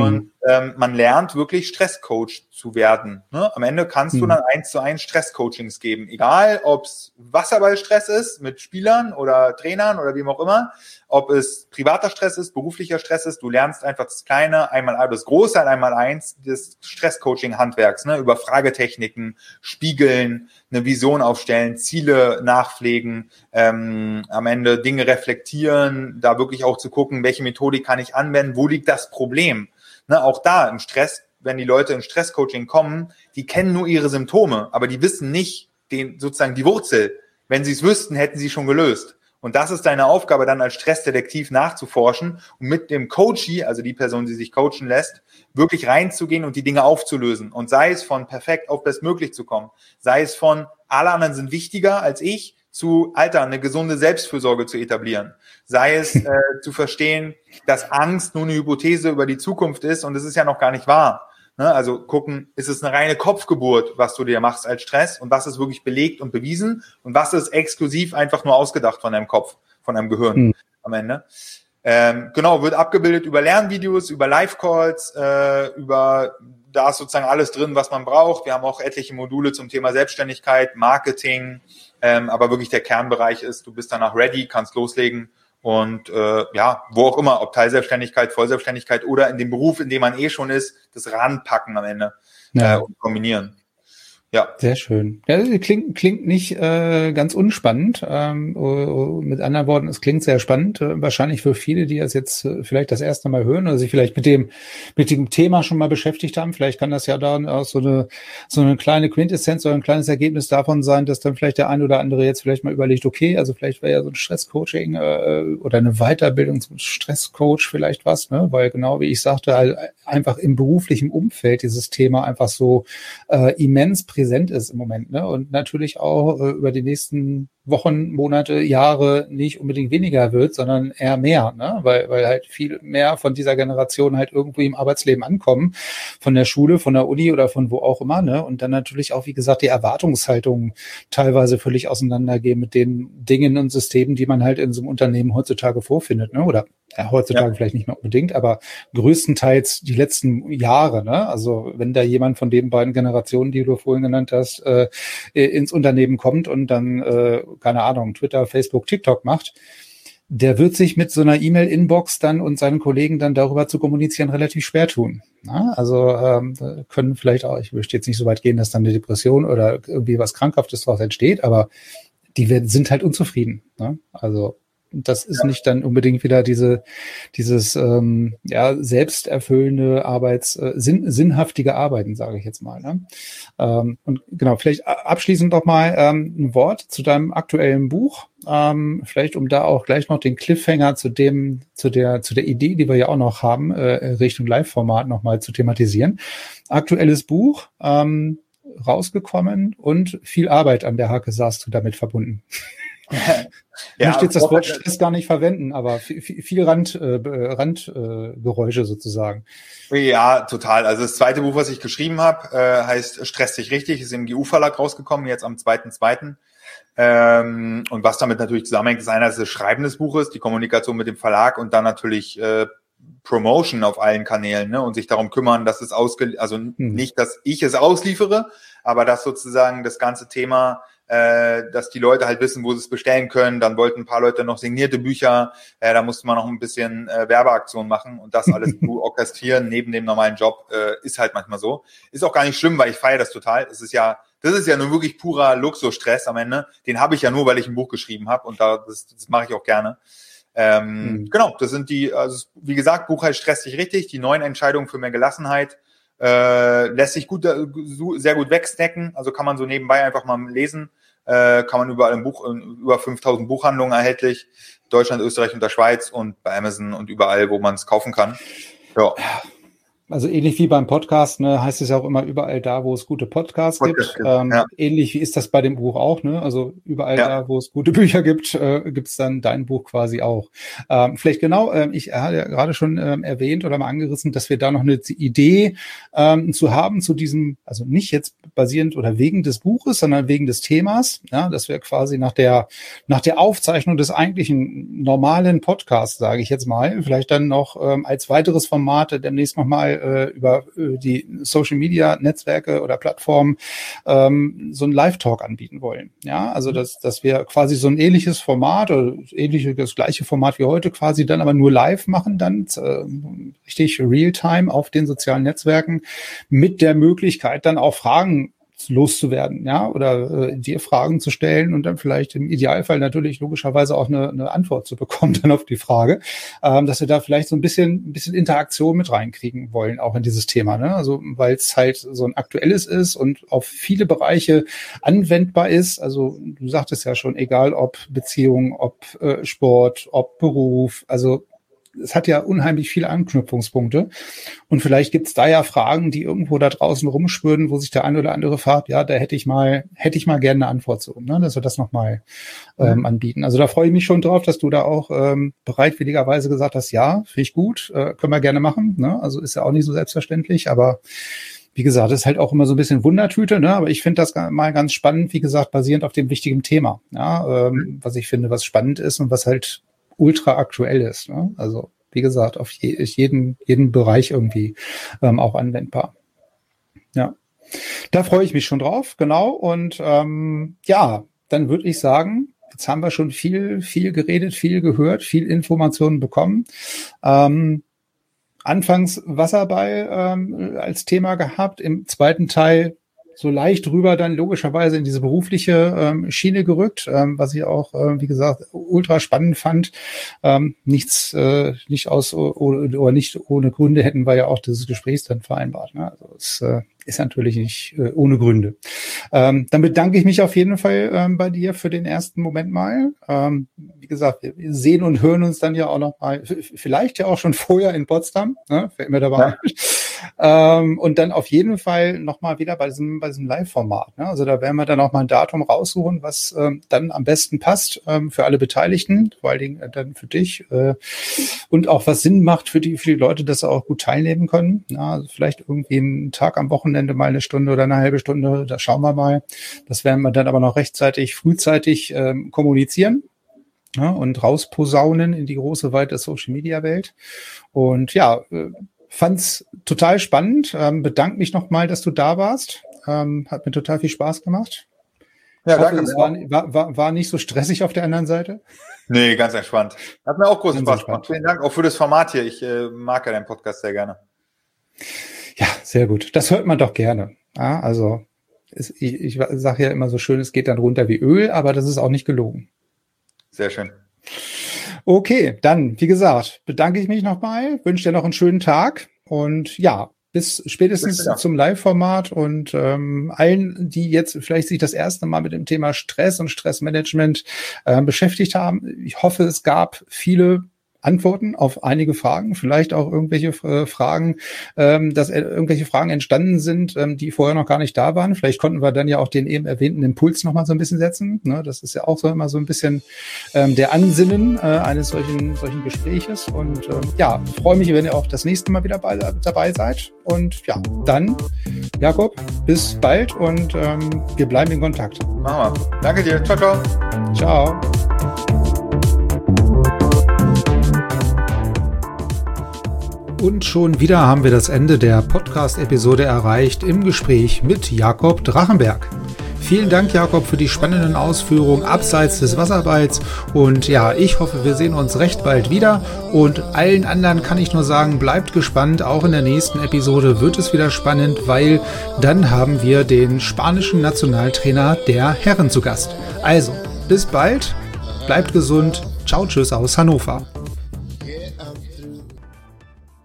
S4: man lernt wirklich Stresscoach zu werden. Ne? Am Ende kannst du dann 1:1 Stresscoachings geben. Egal, ob es Wasserballstress ist mit Spielern oder Trainern oder wem auch immer, ob es privater Stress ist, beruflicher Stress ist, du lernst einfach das Kleine, das Große an 1:1 des Stresscoaching-Handwerks, ne? Über Fragetechniken, Spiegeln, eine Vision aufstellen, Ziele nachpflegen, am Ende Dinge reflektieren, da wirklich auch zu gucken, welche Methodik kann ich anwenden, wo liegt das Problem? Ne? Auch da im Stress, wenn die Leute in Stresscoaching kommen, die kennen nur ihre Symptome, aber die wissen nicht sozusagen die Wurzel. Wenn sie es wüssten, hätten sie schon gelöst. Und das ist deine Aufgabe, dann als Stressdetektiv nachzuforschen und mit dem Coachee, also die Person, die sich coachen lässt, wirklich reinzugehen und die Dinge aufzulösen. Und sei es von perfekt auf bestmöglich zu kommen, sei es von alle anderen sind wichtiger als ich, zu, eine gesunde Selbstfürsorge zu etablieren. Sei es zu verstehen, dass Angst nur eine Hypothese über die Zukunft ist und es ist ja noch gar nicht wahr. Ne? Also gucken, ist es eine reine Kopfgeburt, was du dir machst als Stress und was ist wirklich belegt und bewiesen und was ist exklusiv einfach nur ausgedacht von deinem Kopf, von deinem Gehirn am Ende. Wird abgebildet über Lernvideos, über Live-Calls, da ist sozusagen alles drin, was man braucht. Wir haben auch etliche Module zum Thema Selbstständigkeit, Marketing, aber wirklich der Kernbereich ist, du bist danach ready, kannst loslegen und wo auch immer, ob Teilselbstständigkeit, Vollselbstständigkeit oder in dem Beruf, in dem man schon ist, das ranpacken am Ende und kombinieren. Ja.
S3: Sehr schön. Ja, klingt nicht ganz unspannend. Mit anderen Worten, es klingt sehr spannend. Wahrscheinlich für viele, die das jetzt vielleicht das erste Mal hören oder sich vielleicht mit dem Thema schon mal beschäftigt haben. Vielleicht kann das ja dann auch so eine kleine Quintessenz oder ein kleines Ergebnis davon sein, dass dann vielleicht der ein oder andere jetzt vielleicht mal überlegt, okay, also vielleicht wäre ja so ein Stresscoaching oder eine Weiterbildung zum Stresscoach vielleicht was, ne? Weil genau wie ich sagte, einfach im beruflichen Umfeld dieses Thema einfach so immens präsent ist im Moment, ne? Und natürlich auch über die nächsten Wochen, Monate, Jahre nicht unbedingt weniger wird, sondern eher mehr, ne? Weil halt viel mehr von dieser Generation halt irgendwie im Arbeitsleben ankommen, von der Schule, von der Uni oder von wo auch immer, ne? Und dann natürlich auch, wie gesagt, die Erwartungshaltungen teilweise völlig auseinandergehen mit den Dingen und Systemen, die man halt in so einem Unternehmen heutzutage vorfindet, ne? Oder heutzutage vielleicht nicht mehr unbedingt, aber größtenteils die letzten Jahre, ne? Also wenn da jemand von den beiden Generationen, die du vorhin genannt hast, ins Unternehmen kommt und dann, keine Ahnung, Twitter, Facebook, TikTok macht, der wird sich mit so einer E-Mail-Inbox dann und seinen Kollegen dann darüber zu kommunizieren relativ schwer tun. Na? Also können vielleicht auch, ich möchte jetzt nicht so weit gehen, dass dann eine Depression oder irgendwie was Krankhaftes daraus entsteht, aber die sind halt unzufrieden. Ne? Also das ist nicht dann unbedingt wieder dieses selbsterfüllende sinnhaftige Arbeiten, sage ich jetzt mal. Ne? Und genau, vielleicht abschließend noch mal ein Wort zu deinem aktuellen Buch. Vielleicht um da auch gleich noch den Cliffhanger zu der Idee, die wir ja auch noch haben, Richtung Live-Format noch mal zu thematisieren. Aktuelles Buch, rausgekommen und viel Arbeit an der Hake sagst du damit verbunden. Ich möchte jetzt das Wort Stress gar nicht verwenden, aber viel Randgeräusche sozusagen.
S4: Ja, total. Also das zweite Buch, was ich geschrieben habe, heißt Stress dich richtig, ist im GU-Verlag rausgekommen, jetzt am 2.2. Und was damit natürlich zusammenhängt, ist einerseits das Schreiben des Buches, die Kommunikation mit dem Verlag und dann natürlich Promotion auf allen Kanälen, ne, und sich darum kümmern, dass es nicht, dass ich es ausliefere, aber dass sozusagen das ganze Thema, dass die Leute halt wissen, wo sie es bestellen können. Dann wollten ein paar Leute noch signierte Bücher, da musste man noch ein bisschen Werbeaktion machen und das alles zu orchestrieren neben dem normalen Job, ist halt manchmal so. Ist auch gar nicht schlimm, weil ich feiere das total. Das ist ja nur wirklich purer Luxusstress am Ende. Den habe ich ja nur, weil ich ein Buch geschrieben habe und das mache ich auch gerne. Genau, das sind also wie gesagt, Buch heißt Stress dich richtig, die 9 Entscheidungen für mehr Gelassenheit. Lässt sich sehr gut wegsnacken, also kann man so nebenbei einfach mal lesen, kann man überall über 5000 Buchhandlungen erhältlich, Deutschland, Österreich und der Schweiz und bei Amazon und überall, wo man es kaufen kann. Ja.
S3: Also ähnlich wie beim Podcast, ne, heißt es ja auch immer überall da, wo es gute Podcasts gibt. Ähnlich wie ist das bei dem Buch auch, ne? Also überall da, wo es gute Bücher gibt, gibt's dann dein Buch quasi auch. Vielleicht genau, ich hatte ja gerade schon erwähnt oder mal angerissen, dass wir da noch eine Idee zu haben zu diesem, also nicht jetzt basierend oder wegen des Buches, sondern wegen des Themas, ja, dass wir quasi nach der Aufzeichnung des eigentlichen normalen Podcasts, sage ich jetzt mal, vielleicht dann noch als weiteres Format demnächst nochmal mal über die Social-Media-Netzwerke oder Plattformen so einen Live-Talk anbieten wollen. Ja, also dass wir quasi so ein ähnliches Format oder das gleiche Format wie heute quasi dann aber nur live machen, dann richtig Real-Time auf den sozialen Netzwerken mit der Möglichkeit dann auch Fragen loszuwerden, ja, oder dir Fragen zu stellen und dann vielleicht im Idealfall natürlich logischerweise auch eine Antwort zu bekommen dann auf die Frage, dass wir da vielleicht so ein bisschen Interaktion mit reinkriegen wollen, auch in dieses Thema, ne? Also weil es halt so ein aktuelles ist und auf viele Bereiche anwendbar ist. Also du sagtest ja schon, egal ob Beziehung, ob Sport, ob Beruf, also es hat ja unheimlich viele Anknüpfungspunkte und vielleicht gibt's da ja Fragen, die irgendwo da draußen rumschwirren, wo sich der eine oder andere fragt, ja, da hätte ich mal gerne eine Antwort zu, ne? Dass wir das nochmal anbieten. Also da freue ich mich schon drauf, dass du da auch bereitwilligerweise gesagt hast, ja, finde ich gut, können wir gerne machen, ne? Also ist ja auch nicht so selbstverständlich, aber wie gesagt, das ist halt auch immer so ein bisschen Wundertüte, ne? Aber ich finde das mal ganz spannend, wie gesagt, basierend auf dem wichtigen Thema, ja, was ich finde, was spannend ist und was halt ultra aktuell ist, ne? Also wie gesagt, auf jeden Bereich irgendwie auch anwendbar. Ja, da freue ich mich schon drauf, genau. Und ja, dann würde ich sagen, jetzt haben wir schon viel geredet, viel gehört, viel Informationen bekommen. Anfangs Wasserball als Thema gehabt, im zweiten Teil so leicht rüber dann logischerweise in diese berufliche Schiene gerückt, was ich auch, wie gesagt, ultra spannend fand. Nicht ohne Gründe hätten wir ja auch dieses Gespräch dann vereinbart, ne? Also es ist natürlich nicht ohne Gründe. Dann bedanke ich mich auf jeden Fall bei dir für den ersten Moment mal. Wie gesagt, wir sehen und hören uns dann ja auch noch mal, vielleicht ja auch schon vorher in Potsdam, ne? Fällt mir dabei. Ja. Und dann auf jeden Fall nochmal wieder bei diesem Live-Format, ne? Also da werden wir dann auch mal ein Datum raussuchen, was dann am besten passt für alle Beteiligten, vor allen Dingen dann für dich und auch was Sinn macht für die Leute, dass sie auch gut teilnehmen können. Ja, also vielleicht irgendwie einen Tag am Wochenende mal eine Stunde oder eine halbe Stunde, da schauen wir mal. Das werden wir dann aber noch frühzeitig kommunizieren, ja, und rausposaunen in die große, weite Social-Media-Welt. Und ja, fand's total spannend. Bedanke mich nochmal, dass du da warst. Hat mir total viel Spaß gemacht. Ja, danke. Es war nicht so stressig auf der anderen Seite.
S4: Nee, ganz entspannt. Hat mir auch großen Spaß gemacht. Vielen Dank auch für das Format hier. Ich mag ja deinen Podcast sehr gerne.
S3: Ja, sehr gut. Das hört man doch gerne. Ja, also ich sage ja immer so schön, es geht dann runter wie Öl, aber das ist auch nicht gelogen.
S4: Sehr schön.
S3: Okay, dann, wie gesagt, bedanke ich mich nochmal, wünsche dir noch einen schönen Tag und ja, bis spätestens zum Live-Format und allen, die jetzt vielleicht sich das erste Mal mit dem Thema Stress und Stressmanagement beschäftigt haben. Ich hoffe, es gab viele Antworten auf einige Fragen, vielleicht auch irgendwelche Fragen, dass irgendwelche Fragen entstanden sind, die vorher noch gar nicht da waren. Vielleicht konnten wir dann ja auch den eben erwähnten Impuls noch mal so ein bisschen setzen. Ne? Das ist ja auch so immer so ein bisschen der Ansinnen eines solchen Gespräches. Und ja, freue mich, wenn ihr auch das nächste Mal wieder dabei seid. Und ja, dann, Jakob, bis bald und wir bleiben in Kontakt.
S4: Machen wir. Danke dir. Ciao, ciao.
S3: Ciao.
S1: Und schon wieder haben wir das Ende der Podcast-Episode erreicht im Gespräch mit Jakob Drachenberg. Vielen Dank, Jakob, für die spannenden Ausführungen abseits des Wasserballs. Und ja, ich hoffe, wir sehen uns recht bald wieder. Und allen anderen kann ich nur sagen, bleibt gespannt. Auch in der nächsten Episode wird es wieder spannend, weil dann haben wir den spanischen Nationaltrainer der Herren zu Gast. Also, bis bald, bleibt gesund. Ciao, tschüss aus Hannover.